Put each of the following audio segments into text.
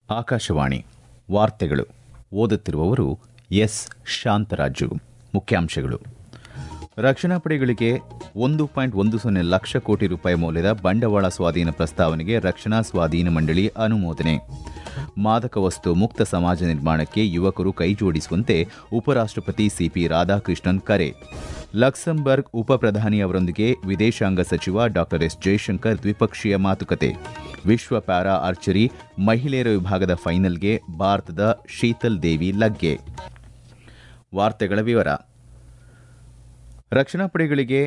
ಆಕಾಶವಾಣಿ ವಾರ್ತೆಗಳು. ಓದುತ್ತಿರುವವರು ಎಸ್ ಶಾಂತರಾಜು. ಮುಖ್ಯಾಂಶಗಳು: ರಕ್ಷಣಾ ಪಡೆಗಳಿಗೆ 1.10 ಲಕ್ಷ ಕೋಟಿ ರೂಪಾಯಿ ಮೌಲ್ಯದ ಬಂಡವಾಳ ಸ್ವಾಧೀನ ಪ್ರಸ್ತಾವನೆಗೆ ರಕ್ಷಣಾ ಸ್ವಾಧೀನ ಮಂಡಳಿ ಅನುಮೋದನೆ. ಮಾದಕ ವಸ್ತು ಮುಕ್ತ ಸಮಾಜ ನಿರ್ಮಾಣಕ್ಕೆ ಯುವಕರು ಕೈಜೋಡಿಸುವಂತೆ ಉಪರಾಷ್ಟಪತಿ ಸಿಪಿ ರಾಧಾಕೃಷ್ಣನ್ ಕರೆ. ಲಕ್ಸಂಬರ್ಗ್ ಉಪ ಪ್ರಧಾನಿ ಅವರೊಂದಿಗೆ ವಿದೇಶಾಂಗ ಸಚಿವ ಡಾ ಎಸ್ ಜೈಶಂಕರ್ ದ್ವಿಪಕ್ಷೀಯ ಮಾತುಕತೆ. ವಿಶ್ವ ಪ್ಯಾರಾ ಆರ್ಚರಿ ಮಹಿಳೆಯರ ವಿಭಾಗದ ಫೈನಲ್ಗೆ ಭಾರತದ ಶೀತಲ್ ದೇವಿ ಲಗ್ಗೆ. ವಾರ್ತೆಗಳ ವಿವರ. ರಕ್ಷಣಾ ಪಡೆಗಳಿಗೆ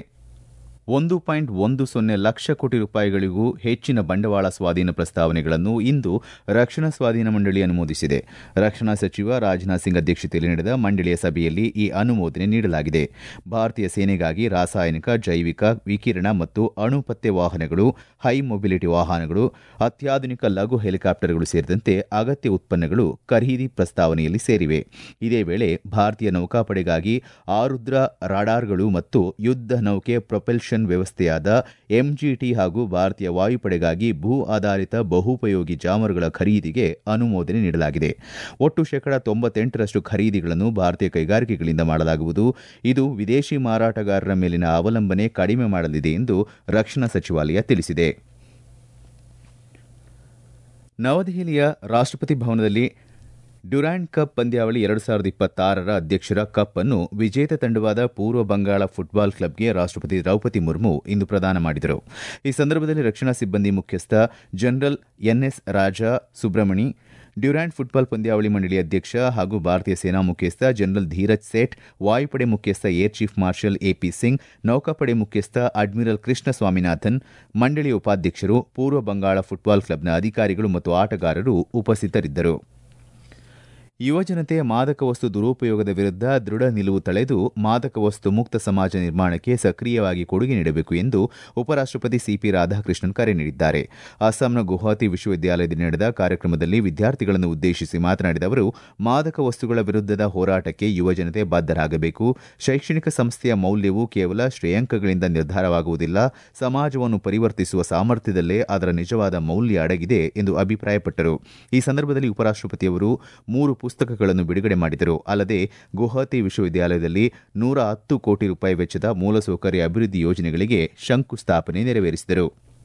1.10 ಲಕ್ಷ ಕೋಟಿ ರೂಪಾಯಿಗಳಿಗೂ ಹೆಚ್ಚಿನ ಬಂಡವಾಳ ಸ್ವಾಧೀನ ಪ್ರಸ್ತಾವನೆಗಳನ್ನು ಇಂದು ರಕ್ಷಣಾ ಸ್ವಾಧೀನ ಮಂಡಳಿ ಅನುಮೋದಿಸಿದೆ. ರಕ್ಷಣಾ ಸಚಿವ ರಾಜನಾಥ್ ಸಿಂಗ್ ಅಧ್ಯಕ್ಷತೆಯಲ್ಲಿ ನಡೆದ ಮಂಡಳಿಯ ಸಭೆಯಲ್ಲಿ ಈ ಅನುಮೋದನೆ ನೀಡಲಾಗಿದೆ. ಭಾರತೀಯ ಸೇನೆಗಾಗಿ ರಾಸಾಯನಿಕ, ಜೈವಿಕ, ವಿಕಿರಣ ಮತ್ತು ಅಣು ಪತ್ತೆ ವಾಹನಗಳು, ಹೈ ಮೊಬಿಲಿಟಿ ವಾಹನಗಳು, ಅತ್ಯಾಧುನಿಕ ಲಘು ಹೆಲಿಕಾಪ್ಟರ್ಗಳು ಸೇರಿದಂತೆ ಅಗತ್ಯ ಉತ್ಪನ್ನಗಳು ಖರೀದಿ ಪ್ರಸ್ತಾವನೆಯಲ್ಲಿ ಸೇರಿವೆ. ಇದೇ ವೇಳೆ ಭಾರತೀಯ ನೌಕಾಪಡೆಗಾಗಿ ಆರುದ್ರ ರಾಡಾರ್ಗಳು ಮತ್ತು ಯುದ್ಧ ನೌಕೆ ಪ್ರೊಪಲ್ಷನ್ ವ್ಯವಸ್ಥೆಯಾದ ಎಂಜಿಟಿ ಹಾಗೂ ಭಾರತೀಯ ವಾಯುಪಡೆಗಾಗಿ ಭೂ ಆಧಾರಿತ ಬಹುಪಯೋಗಿ ಜಾಮರುಗಳ ಖರೀದಿಗೆ ಅನುಮೋದನೆ ನೀಡಲಾಗಿದೆ. ಒಟ್ಟು 98% ಖರೀದಿಗಳನ್ನು ಭಾರತೀಯ ಕೈಗಾರಿಕೆಗಳಿಂದ ಮಾಡಲಾಗುವುದು. ಇದು ವಿದೇಶಿ ಮಾರಾಟಗಾರರ ಮೇಲಿನ ಅವಲಂಬನೆ ಕಡಿಮೆ ಮಾಡಲಿದೆ ಎಂದು ರಕ್ಷಣಾ ಸಚಿವಾಲಯ ತಿಳಿಸಿದೆ. ನವದೆಹಲಿಯ ರಾಷ್ಟ್ರಪತಿ ಭವನದಲ್ಲಿ ಡ್ಯುರಾಂಡ್ ಕಪ್ ಪಂದ್ಯಾವಳಿ 2026ರ ಅಧ್ಯಕ್ಷರ ಕಪ್ ಅನ್ನು ವಿಜೇತ ತಂಡವಾದ ಪೂರ್ವ ಬಂಗಾಳ ಫುಟ್ಬಾಲ್ ಕ್ಲಬ್ಗೆ ರಾಷ್ಟ್ರಪತಿ ದ್ರೌಪದಿ ಮುರ್ಮು ಇಂದು ಪ್ರದಾನ ಮಾಡಿದರು. ಈ ಸಂದರ್ಭದಲ್ಲಿ ರಕ್ಷಣಾ ಸಿಬ್ಬಂದಿ ಮುಖ್ಯಸ್ಥ general N S Raja Subramani, Durand football ಪಂದ್ಯಾವಳಿ ಮಂಡಳಿ ಅಧ್ಯಕ್ಷ ಹಾಗೂ ಭಾರತೀಯ ಸೇನಾ ಮುಖ್ಯಸ್ಥ ಜನರಲ್ ಧೀರಜ್ ಸೇಠ್, ವಾಯುಪಡೆ ಮುಖ್ಯಸ್ಥ air chief marshal A P Singh, ನೌಕಾಪಡೆ ಮುಖ್ಯಸ್ಥ ಅಡ್ಮಿರಲ್ ಕೃಷ್ಣ ಸ್ವಾಮಿನಾಥನ್, ಮಂಡಳಿಯ ಉಪಾಧ್ಯಕ್ಷರು, ಪೂರ್ವ ಬಂಗಾಳ ಫುಟ್ಬಾಲ್ ಕ್ಲಬ್ನ ಅಧಿಕಾರಿಗಳು ಮತ್ತು ಆಟಗಾರರು ಉಪಸ್ಥಿತರಿದ್ದರು. ಯುವಜನತೆ ಮಾದಕ ವಸ್ತು ದುರುಪಯೋಗದ ವಿರುದ್ಧ ದೃಢ ನಿಲುವು ತಳೆದು ಮಾದಕ ವಸ್ತು ಮುಕ್ತ ಸಮಾಜ ನಿರ್ಮಾಣಕ್ಕೆ ಸಕ್ರಿಯವಾಗಿ ಕೊಡುಗೆ ನೀಡಬೇಕು ಎಂದು ಉಪರಾಷ್ಟಪತಿ ಸಿಪಿ ರಾಧಾಕೃಷ್ಣನ್ ಕರೆ ನೀಡಿದ್ದಾರೆ. ಅಸ್ಸಾಂನ ಗುವಾಹತಿ ವಿಶ್ವವಿದ್ಯಾಲಯದಲ್ಲಿ ನಡೆದ ಕಾರ್ಯಕ್ರಮದಲ್ಲಿ ವಿದ್ಯಾರ್ಥಿಗಳನ್ನು ಉದ್ದೇಶಿಸಿ ಮಾತನಾಡಿದ ಅವರು, ಮಾದಕ ವಸ್ತುಗಳ ವಿರುದ್ಧದ ಹೋರಾಟಕ್ಕೆ ಯುವಜನತೆ ಬದ್ಧರಾಗಬೇಕು. ಶೈಕ್ಷಣಿಕ ಸಂಸ್ಥೆಯ ಮೌಲ್ಯವು ಕೇವಲ ಶ್ರೇಯಾಂಕಗಳಿಂದ ನಿರ್ಧಾರವಾಗುವುದಿಲ್ಲ. ಸಮಾಜವನ್ನು ಪರಿವರ್ತಿಸುವ ಸಾಮರ್ಥ್ಯದಲ್ಲೇ ಅದರ ನಿಜವಾದ ಮೌಲ್ಯ ಅಡಗಿದೆ ಎಂದು ಅಭಿಪ್ರಾಯಪಟ್ಟರು. ಈ ಸಂದರ್ಭದಲ್ಲಿ ಉಪರಾಷ್ಟಪತಿಯವರು 3 ಪುಸ್ತಕಗಳನ್ನು ಬಿಡುಗಡೆ ಮಾಡಿದರು. ಅಲ್ಲದೆ ಗುವಾಹತಿ ವಿಶ್ವವಿದ್ಯಾಲಯದಲ್ಲಿ 110 ಕೋಟಿ ರೂಪಾಯಿ ವೆಚ್ಚದ ಮೂಲಸೌಕರ್ಯ ಅಭಿವೃದ್ಧಿ ಯೋಜನೆಗಳಿಗೆ ಶಂಕುಸ್ಥಾಪನೆ ನೆರವೇರಿಸಿದರು.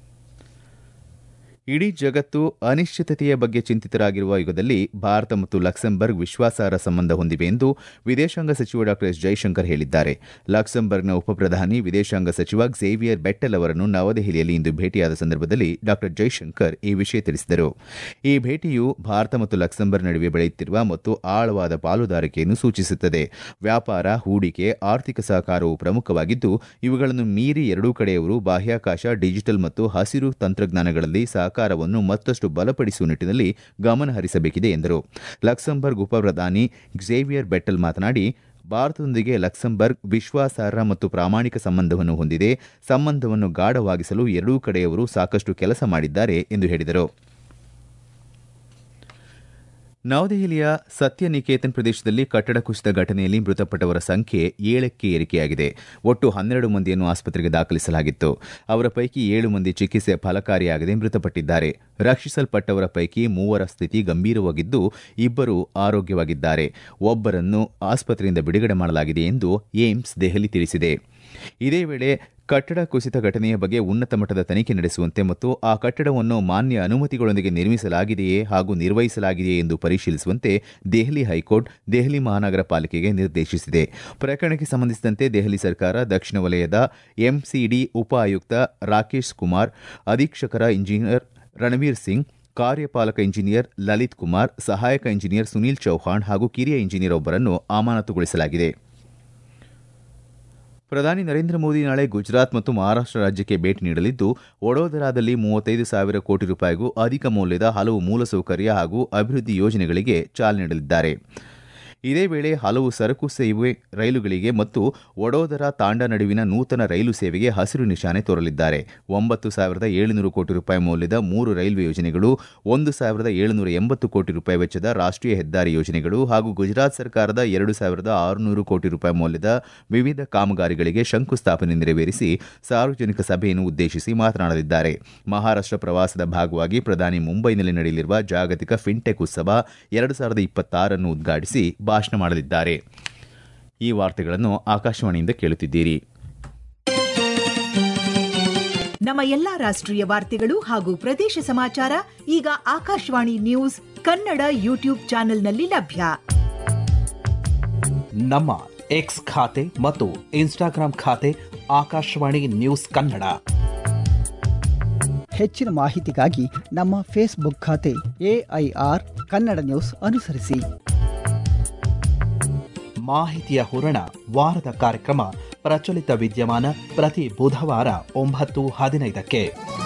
ಇಡೀ ಜಗತ್ತು ಅನಿಶ್ಚಿತತೆಯ ಬಗ್ಗೆ ಚಿಂತಿತರಾಗಿರುವ ಯುಗದಲ್ಲಿ ಭಾರತ ಮತ್ತು ಲಕ್ಸಂಬರ್ಗ್ ವಿಶ್ವಾಸಾರ್ಹ ಸಂಬಂಧ ಹೊಂದಿವೆ ಎಂದು ವಿದೇಶಾಂಗ ಸಚಿವ ಡಾ ಎಸ್ ಜೈಶಂಕರ್ ಹೇಳಿದ್ದಾರೆ. ಲಕ್ಸಂಬರ್ಗ್ನ ಉಪಪ್ರಧಾನಿ ವಿದೇಶಾಂಗ ಸಚಿವ ಝೇವಿಯರ್ ಬೆಟ್ಟೆಲ್ ಅವರನ್ನು ನವದೆಹಲಿಯಲ್ಲಿ ಇಂದು ಭೇಟಿಯಾದ ಸಂದರ್ಭದಲ್ಲಿ ಡಾ ಜೈಶಂಕರ್ ಈ ವಿಷಯ ತಿಳಿಸಿದರು. ಈ ಭೇಟಿಯು ಭಾರತ ಮತ್ತು ಲಕ್ಸಂಬರ್ಗ್ ನಡುವೆ ಬೆಳೆಯುತ್ತಿರುವ ಮತ್ತು ಆಳವಾದ ಪಾಲುದಾರಿಕೆಯನ್ನು ಸೂಚಿಸುತ್ತದೆ. ವ್ಯಾಪಾರ, ಹೂಡಿಕೆ, ಆರ್ಥಿಕ ಸಹಕಾರವು ಪ್ರಮುಖವಾಗಿದ್ದು, ಇವುಗಳನ್ನು ಮೀರಿ ಎರಡೂ ಕಡೆಯವರು ಬಾಹ್ಯಾಕಾಶ, ಡಿಜಿಟಲ್ ಮತ್ತು ಹಸಿರು ತಂತ್ರಜ್ಞಾನಗಳಲ್ಲಿ ಸಹಕಾರವನ್ನು ಮತ್ತಷ್ಟು ಬಲಪಡಿಸುವ ನಿಟ್ಟಿನಲ್ಲಿ ಗಮನ ಹರಿಸಬೇಕಿದೆ ಎಂದರು. ಲಕ್ಸಂಬರ್ಗ್ ಉಪಪ್ರಧಾನಿ ಝೇವಿಯರ್ ಬೆಟ್ಟೆಲ್ ಮಾತನಾಡಿ, ಭಾರತದೊಂದಿಗೆ ಲಕ್ಸಂಬರ್ಗ್ ವಿಶ್ವಾಸಾರ್ಹ ಮತ್ತು ಪ್ರಾಮಾಣಿಕ ಸಂಬಂಧವನ್ನು ಹೊಂದಿದೆ. ಸಂಬಂಧವನ್ನು ಗಾಢವಾಗಿಸಲು ಎರಡೂ ಕಡೆಯವರು ಸಾಕಷ್ಟು ಕೆಲಸ ಮಾಡಿದ್ದಾರೆ ಎಂದು ಹೇಳಿದರು. ನವದೆಹಲಿಯ ಸತ್ಯನಿಕೇತನ್ ಪ್ರದೇಶದಲ್ಲಿ ಕಟ್ಟಡ ಕುಸಿದ ಘಟನೆಯಲ್ಲಿ ಮೃತಪಟ್ಟವರ ಸಂಖ್ಯೆ 7ಕ್ಕೆ ಏರಿಕೆಯಾಗಿದೆ. ಒಟ್ಟು 12 ಮಂದಿಯನ್ನು ಆಸ್ಪತ್ರೆಗೆ ದಾಖಲಿಸಲಾಗಿತ್ತು. ಅವರ ಪೈಕಿ 7 ಮಂದಿ ಚಿಕಿತ್ಸೆ ಫಲಕಾರಿಯಾಗದೆ ಮೃತಪಟ್ಟಿದ್ದಾರೆ. ರಕ್ಷಿಸಲ್ಪಟ್ಟವರ ಪೈಕಿ 3ರ ಸ್ಥಿತಿ ಗಂಭೀರವಾಗಿದ್ದು, 2 ಆರೋಗ್ಯವಾಗಿದ್ದಾರೆ. ಒಬ್ಬರನ್ನು ಆಸ್ಪತ್ರೆಯಿಂದ ಬಿಡುಗಡೆ ಮಾಡಲಾಗಿದೆ ಎಂದು ಏಮ್ಸ್ ದೆಹಲಿ ತಿಳಿಸಿದೆ. ಇದೇ ವೇಳೆ ಕಟ್ಟಡ ಕುಸಿತ ಘಟನೆಯ ಬಗ್ಗೆ ಉನ್ನತ ಮಟ್ಟದ ತನಿಖೆ ನಡೆಸುವಂತೆ ಮತ್ತು ಆ ಕಟ್ಟಡವನ್ನು ಮಾನ್ಯ ಅನುಮತಿಗಳೊಂದಿಗೆ ನಿರ್ಮಿಸಲಾಗಿದೆಯೇ ಹಾಗೂ ನಿರ್ವಹಿಸಲಾಗಿದೆಯೇ ಎಂದು ಪರಿಶೀಲಿಸುವಂತೆ ದೆಹಲಿ ಹೈಕೋರ್ಟ್ ದೆಹಲಿ ಮಹಾನಗರ ಪಾಲಿಕೆಗೆ ನಿರ್ದೇಶಿಸಿದೆ. ಪ್ರಕರಣಕ್ಕೆ ಸಂಬಂಧಿಸಿದಂತೆ ದೆಹಲಿ ಸರ್ಕಾರ ದಕ್ಷಿಣ ವಲಯದ ಎಂಸಿಡಿ ಉಪ ಆಯುಕ್ತ ರಾಕೇಶ್ ಕುಮಾರ್, ಅಧೀಕ್ಷಕರ ಇಂಜಿನಿಯರ್ ರಣವೀರ್ ಸಿಂಗ್, ಕಾರ್ಯಪಾಲಕ ಇಂಜಿನಿಯರ್ ಲಲಿತ್ ಕುಮಾರ್, ಸಹಾಯಕ ಇಂಜಿನಿಯರ್ ಸುನೀಲ್ ಚೌಹಾಣ್ ಹಾಗೂ ಕಿರಿಯ ಇಂಜಿನಿಯರ್ ಒಬ್ಬರನ್ನು ಅಮಾನತುಗೊಳಿಸಲಾಗಿದೆ. ಪ್ರಧಾನಿ ನರೇಂದ್ರ ಮೋದಿ ನಾಳೆ ಗುಜರಾತ್ ಮತ್ತು ಮಹಾರಾಷ್ಟ್ರ ರಾಜ್ಯಕ್ಕೆ ಭೇಟಿ ನೀಡಲಿದ್ದು, ವಡೋದರಾದಲ್ಲಿ 35,000 ಕೋಟಿ ರೂಪಾಯಿಗೂ ಅಧಿಕ ಮೌಲ್ಯದ ಹಲವು ಮೂಲಸೌಕರ್ಯ ಹಾಗೂ ಅಭಿವೃದ್ಧಿ ಯೋಜನೆಗಳಿಗೆ ಚಾಲನೆ ನೀಡಲಿದ್ದಾರೆ. ಇದೇ ವೇಳೆ ಹಲವು ಸರಕು ಸೇವೆ ರೈಲುಗಳಿಗೆ ಮತ್ತು ವಡೋದರ ತಾಂಡಾ ನಡುವಿನ ನೂತನ ರೈಲು ಸೇವೆಗೆ ಹಸಿರು ನಿಶಾನೆ ತೋರಲಿದ್ದಾರೆ. 9,700 ಕೋಟಿ ರೂಪಾಯಿ ಮೌಲ್ಯದ 3 ರೈಲ್ವೆ ಯೋಜನೆಗಳು, 1,780 ಕೋಟಿ ರೂಪಾಯಿ ವೆಚ್ಚದ ರಾಷ್ಟ್ರೀಯ ಹೆದ್ದಾರಿ ಯೋಜನೆಗಳು ಹಾಗೂ ಗುಜರಾತ್ ಸರ್ಕಾರದ 2,600 ಕೋಟಿ ರೂಪಾಯಿ ಮೌಲ್ಯದ ವಿವಿಧ ಕಾಮಗಾರಿಗಳಿಗೆ ಶಂಕುಸ್ಥಾಪನೆ ನೆರವೇರಿಸಿ ಸಾರ್ವಜನಿಕ ಸಭೆಯನ್ನು ಉದ್ದೇಶಿಸಿ ಮಾತನಾಡಲಿದ್ದಾರೆ. ಮಹಾರಾಷ್ಟ್ರ ಪ್ರವಾಸದ ಭಾಗವಾಗಿ ಪ್ರಧಾನಿ ಮುಂಬೈನಲ್ಲಿ ನಡೆಯಲಿರುವ ಜಾಗತಿಕ ಫಿನ್ಟೆಕ್ ಉತ್ಸವ 2026 ಅನ್ನು ಉದ್ಘಾಟಿಸಿ ಭಾಷಣ ಮಾಡಲಿದ್ದಾರೆ. ಈ ವಾರ್ತೆಗಳನ್ನು ಆಕಾಶವಾಣಿಯಿಂದ ಕೇಳುತ್ತಿದ್ದೀರಿ. ನಮ್ಮ ಎಲ್ಲಾ ರಾಷ್ಟ್ರೀಯ ವಾರ್ತೆಗಳು ಹಾಗೂ ಪ್ರದೇಶ ಸಮಾಚಾರ ಈಗ ಆಕಾಶವಾಣಿ ನ್ಯೂಸ್ ಕನ್ನಡ ಯೂಟ್ಯೂಬ್ ಚಾನೆಲ್ನಲ್ಲಿ ಲಭ್ಯ. ನಮ್ಮ ಎಕ್ಸ್ ಖಾತೆ ಮತ್ತು ಇನ್ಸ್ಟಾಗ್ರಾಂ ಖಾತೆ ಆಕಾಶವಾಣಿ ನ್ಯೂಸ್ ಕನ್ನಡ. ಹೆಚ್ಚಿನ ಮಾಹಿತಿಗಾಗಿ ನಮ್ಮ ಫೇಸ್ಬುಕ್ ಖಾತೆ AIR ಕನ್ನಡ ನ್ಯೂಸ್ ಅನುಸರಿಸಿ. ಮಾಹಿತಿಯ ಹೂರಣ ವಾರದ ಕಾರ್ಯಕ್ರಮ ಪ್ರಚಲಿತ ವಿದ್ಯಮಾನ ಪ್ರತಿ ಬುಧವಾರ 9:15ಕ್ಕೆ.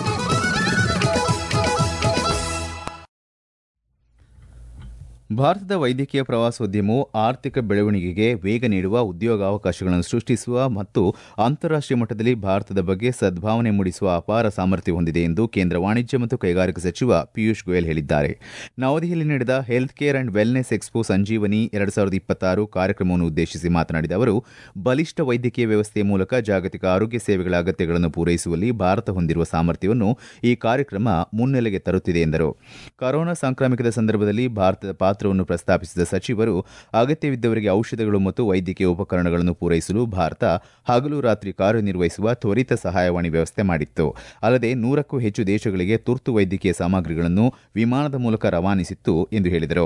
ಭಾರತದ ವೈದ್ಯಕೀಯ ಪ್ರವಾಸೋದ್ಯಮವು ಆರ್ಥಿಕ ಬೆಳವಣಿಗೆಗೆ ವೇಗ ನೀಡುವ, ಉದ್ಯೋಗಾವಕಾಶಗಳನ್ನು ಸೃಷ್ಟಿಸುವ ಮತ್ತು ಅಂತಾರಾಷ್ಟೀಯ ಮಟ್ಟದಲ್ಲಿ ಭಾರತದ ಬಗ್ಗೆ ಸದ್ಭಾವನೆ ಮೂಡಿಸುವ ಅಪಾರ ಸಾಮರ್ಥ್ಯ ಹೊಂದಿದೆ ಎಂದು ಕೇಂದ್ರ ವಾಣಿಜ್ಯ ಮತ್ತು ಕೈಗಾರಿಕಾ ಸಚಿವ ಪಿಯೂಷ್ ಗೋಯಲ್ ಹೇಳಿದ್ದಾರೆ. ನವದೆಹಲಿಯಲ್ಲಿ ನಡೆದ health care and wellness expo Sanjeevani 2026 ಕಾರ್ಯಕ್ರಮವನ್ನು ಉದ್ದೇಶಿಸಿ ಮಾತನಾಡಿದ ಅವರು, ಬಲಿಷ್ಠ ವೈದ್ಯಕೀಯ ವ್ಯವಸ್ಥೆಯ ಮೂಲಕ ಜಾಗತಿಕ ಆರೋಗ್ಯ ಸೇವೆಗಳ ಅಗತ್ಯಗಳನ್ನು ಪೂರೈಸುವಲ್ಲಿ ಭಾರತ ಹೊಂದಿರುವ ಸಾಮರ್ಥ್ಯವನ್ನು ಈ ಕಾರ್ಯಕ್ರಮ ಮುನ್ನೆಲೆಗೆ ತರುತ್ತಿದೆ ಎಂದರು. ಕೊರೋನಾ ಸಾಂಕ್ರಾಮಿಕದ ಸಂದರ್ಭದಲ್ಲಿ ಭಾರತದ ಪಾತ್ರವನ್ನು ಪ್ರಸ್ತಾಪಿಸಿದ ಸಚಿವರು, ಅಗತ್ಯವಿದ್ದವರಿಗೆ ಔಷಧಗಳು ಮತ್ತು ವೈದ್ಯಕೀಯ ಉಪಕರಣಗಳನ್ನು ಪೂರೈಸಲು ಭಾರತ ಹಗಲು ರಾತ್ರಿ ಕಾರ್ಯನಿರ್ವಹಿಸುವ ತ್ವರಿತ ಸಹಾಯವಾಣಿ ವ್ಯವಸ್ಥೆ ಮಾಡಿತ್ತು. ಅಲ್ಲದೆ 100ಕ್ಕೂ ಹೆಚ್ಚು ದೇಶಗಳಿಗೆ ತುರ್ತು ವೈದ್ಯಕೀಯ ಸಾಮಗ್ರಿಗಳನ್ನು ವಿಮಾನದ ಮೂಲಕ ರವಾನಿಸಿತ್ತು ಎಂದು ಹೇಳಿದರು.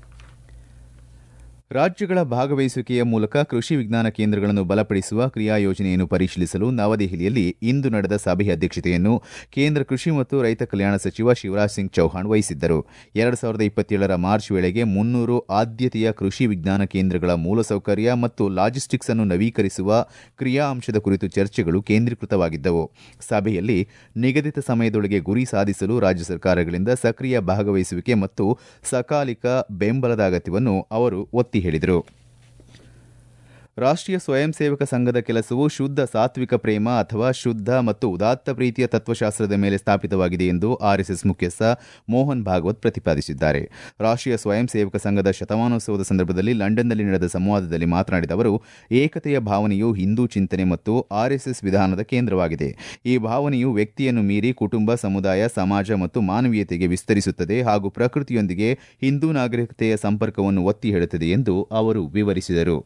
ರಾಜ್ಯಗಳ ಭಾಗವಹಿಸುವಿಕೆಯ ಮೂಲಕ ಕೃಷಿ ವಿಜ್ಞಾನ ಕೇಂದ್ರಗಳನ್ನು ಬಲಪಡಿಸುವ ಕ್ರಿಯಾ ಯೋಜನೆಯನ್ನು ಪರಿಶೀಲಿಸಲು ನವದೆಹಲಿಯಲ್ಲಿ ಇಂದು ನಡೆದ ಸಭೆಯ ಅಧ್ಯಕ್ಷತೆಯನ್ನು ಕೇಂದ್ರ ಕೃಷಿ ಮತ್ತು ರೈತ ಕಲ್ಯಾಣ ಸಚಿವ ಶಿವರಾಜ್ ಸಿಂಗ್ ಚೌಹಾಣ್ ವಹಿಸಿದ್ದರು. 2027 ಮಾರ್ಚ್ ವೇಳೆಗೆ 300 ಆದ್ಯತೆಯ ಕೃಷಿ ವಿಜ್ಞಾನ ಕೇಂದ್ರಗಳ ಮೂಲಸೌಕರ್ಯ ಮತ್ತು ಲಾಜಿಸ್ಟಿಕ್ಸ್ ಅನ್ನು ನವೀಕರಿಸುವ ಕ್ರಿಯಾ ಅಂಶದ ಕುರಿತು ಚರ್ಚೆಗಳು ಕೇಂದ್ರೀಕೃತವಾಗಿದ್ದವು. ಸಭೆಯಲ್ಲಿ ನಿಗದಿತ ಸಮಯದೊಳಗೆ ಗುರಿ ಸಾಧಿಸಲು ರಾಜ್ಯ ಸರ್ಕಾರಗಳಿಂದ ಸಕ್ರಿಯ ಭಾಗವಹಿಸುವಿಕೆ ಮತ್ತು ಸಕಾಲಿಕ ಬೆಂಬಲದ ಅಗತ್ಯವನ್ನು ಅವರು ಒತ್ತಿ ಹೇಳಿದರು. ರಾಷ್ಟ್ರೀಯ ಸ್ವಯಂ ಸೇವಕ ಸಂಘದ ಕೆಲಸವು ಶುದ್ಧ ಸಾತ್ವಿಕ ಪ್ರೇಮ ಅಥವಾ ಶುದ್ಧ ಮತ್ತು ಉದಾತ್ತ ಪ್ರೀತಿಯ ತತ್ವಶಾಸ್ತ್ರದ ಮೇಲೆ ಸ್ಥಾಪಿತವಾಗಿದೆ ಎಂದು ಆರ್ಎಸ್ಎಸ್ ಮುಖ್ಯಸ್ಥ ಮೋಹನ್ ಭಾಗವತ್ ಪ್ರತಿಪಾದಿಸಿದ್ದಾರೆ. ರಾಷ್ಟ್ರೀಯ ಸ್ವಯಂ ಸೇವಕ ಸಂಘದ ಶತಮಾನೋತ್ಸವದ ಸಂದರ್ಭದಲ್ಲಿ ಲಂಡನ್ನಲ್ಲಿ ನಡೆದ ಸಂವಾದದಲ್ಲಿ ಮಾತನಾಡಿದ ಅವರು, ಏಕತೆಯ ಭಾವನೆಯು ಹಿಂದೂ ಚಿಂತನೆ ಮತ್ತು ಆರ್ಎಸ್ಎಸ್ ವಿಧಾನದ ಕೇಂದ್ರವಾಗಿದೆ. ಈ ಭಾವನೆಯು ವ್ಯಕ್ತಿಯನ್ನು ಮೀರಿ ಕುಟುಂಬ, ಸಮುದಾಯ, ಸಮಾಜ ಮತ್ತು ಮಾನವೀಯತೆಗೆ ವಿಸ್ತರಿಸುತ್ತದೆ ಹಾಗೂ ಪ್ರಕೃತಿಯೊಂದಿಗೆ ಹಿಂದೂ ನಾಗರಿಕತೆಯ ಸಂಪರ್ಕವನ್ನು ಒತ್ತಿ ಹೇಳುತ್ತದೆ ಎಂದು ಅವರು ವಿವರಿಸಿದರು.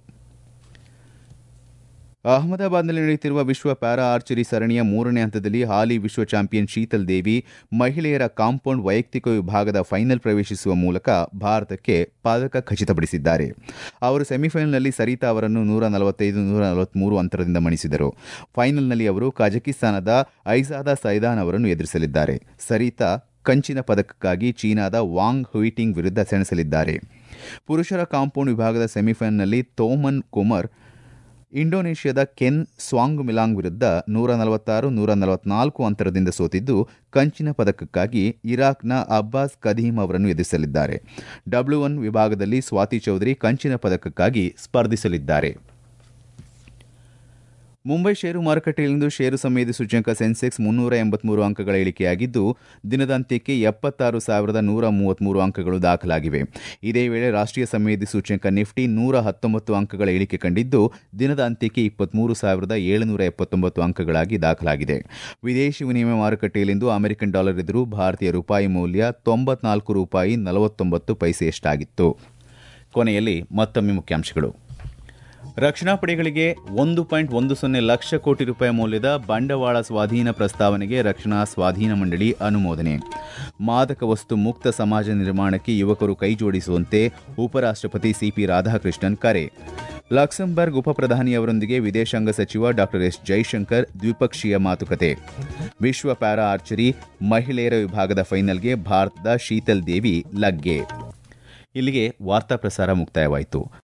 ಅಹಮದಾಬಾದ್ನಲ್ಲಿ ನಡೆಯುತ್ತಿರುವ ವಿಶ್ವ ಪ್ಯಾರಾ ಆರ್ಚರಿ ಸರಣಿಯ 3ನೇ ಹಂತದಲ್ಲಿ ಹಾಲಿ ವಿಶ್ವ ಚಾಂಪಿಯನ್ ಶೀತಲ್ ದೇವಿ ಮಹಿಳೆಯರ ಕಾಂಪೌಂಡ್ ವೈಯಕ್ತಿಕ ವಿಭಾಗದ ಫೈನಲ್ ಪ್ರವೇಶಿಸುವ ಮೂಲಕ ಭಾರತಕ್ಕೆ ಪದಕ ಖಚಿತಪಡಿಸಿದ್ದಾರೆ. ಅವರು ಸೆಮಿಫೈನಲ್ನಲ್ಲಿ ಸರಿತಾ ಅವರನ್ನು 145-143 ಅಂತರದಿಂದ ಮಣಿಸಿದರು. ಫೈನಲ್ನಲ್ಲಿ ಅವರು ಕಜಕಿಸ್ತಾನದ ಐಜಾದಾ ಸೈದಾನ್ ಅವರನ್ನು ಎದುರಿಸಲಿದ್ದಾರೆ. ಸರಿತಾ ಕಂಚಿನ ಪದಕಕ್ಕಾಗಿ ಚೀನಾದ ವಾಂಗ್ ಹುಯಿಟಿಂಗ್ ವಿರುದ್ಧ ಸೆಣಸಲಿದ್ದಾರೆ. ಪುರುಷರ ಕಾಂಪೌಂಡ್ ವಿಭಾಗದ ಸೆಮಿಫೈನಲ್ನಲ್ಲಿ ತೋಮನ್ ಕುಮರ್ ಇಂಡೋನೇಷ್ಯಾದ ಕೆನ್ ಸ್ವಾಂಗ್ಮಿಲಾಂಗ್ ವಿರುದ್ಧ 146-144 ಅಂತರದಿಂದ ಸೋತಿದ್ದು, ಕಂಚಿನ ಪದಕಕ್ಕಾಗಿ ಇರಾಕ್ನ ಅಬ್ಬಾಸ್ ಕದೀಮ್ ಅವರನ್ನು ಎದುರಿಸಲಿದ್ದಾರೆ. W1 ವಿಭಾಗದಲ್ಲಿ ಸ್ವಾತಿ ಚೌಧರಿ ಕಂಚಿನ ಪದಕಕ್ಕಾಗಿ ಸ್ಪರ್ಧಿಸಲಿದ್ದಾರೆ. ಮುಂಬೈ ಷೇರು ಮಾರುಕಟ್ಟೆಯಲ್ಲಿಂದು ಷೇರು ಸಂವೇದಿ ಸೂಚ್ಯಂಕ ಸೆನ್ಸೆಕ್ಸ್ 383 ಅಂಕಗಳ ಇಳಿಕೆಯಾಗಿದ್ದು, ದಿನದಾಂತ್ಯಕ್ಕೆ 76,133 ಅಂಕಗಳು ದಾಖಲಾಗಿವೆ. ಇದೇ ವೇಳೆ ರಾಷ್ಟ್ರೀಯ ಸಂವೇದಿ ಸೂಚ್ಯಂಕ ನಿಫ್ಟಿ 119 ಅಂಕಗಳ ಇಳಿಕೆ ಕಂಡಿದ್ದು, ದಿನದಾಂತ್ಯಕ್ಕೆ 23,779 ಅಂಕಗಳಾಗಿ ದಾಖಲಾಗಿದೆ. ವಿದೇಶಿ ವಿನಿಮಯ ಮಾರುಕಟ್ಟೆಯಲ್ಲಿಂದು ಅಮೆರಿಕನ್ ಡಾಲರ್ ಎದುರು ಭಾರತೀಯ ರೂಪಾಯಿ ಮೌಲ್ಯ 94 ರೂಪಾಯಿ 49 ಪೈಸೆಯಷ್ಟಾಗಿತ್ತು. ಕೊನೆಯಲ್ಲಿ ಮತ್ತೊಮ್ಮೆ ಮುಖ್ಯಾಂಶಗಳು. ರಕ್ಷಣಾ ಪಡೆಗಳಿಗೆ 1.10 ಲಕ್ಷ ಕೋಟಿ ರೂಪಾಯಿ ಮೌಲ್ಯದ ಬಂಡವಾಳ ಸ್ವಾಧೀನ ಪ್ರಸ್ತಾವನೆಗೆ ರಕ್ಷಣಾ ಸ್ವಾಧೀನ ಮಂಡಳಿ ಅನುಮೋದನೆ. ಮಾದಕ ವಸ್ತು ಮುಕ್ತ ಸಮಾಜ ನಿರ್ಮಾಣಕ್ಕೆ ಯುವಕರು ಕೈಜೋಡಿಸುವಂತೆ ಉಪರಾಷ್ಟ್ರಪತಿ ಸಿಪಿ ರಾಧಾಕೃಷ್ಣನ್ ಕರೆ. ಲಕ್ಸಂಬರ್ಗ್ ಉಪಪ್ರಧಾನಿಯವರೊಂದಿಗೆ ವಿದೇಶಾಂಗ ಸಚಿವ ಡಾ ಎಸ್ ಜೈಶಂಕರ್ ದ್ವಿಪಕ್ಷೀಯ ಮಾತುಕತೆ. ವಿಶ್ವ ಪ್ಯಾರಾ ಆರ್ಚರಿ ಮಹಿಳೆಯರ ವಿಭಾಗದ ಫೈನಲ್ಗೆ ಭಾರತದ ಶೀತಲ್ ದೇವಿ ಲಗ್ಗೆ. ಇಲ್ಲಿಗೆ ವಾರ್ತಾ ಪ್ರಸಾರ ಮುಕ್ತಾಯವಾಯಿತು.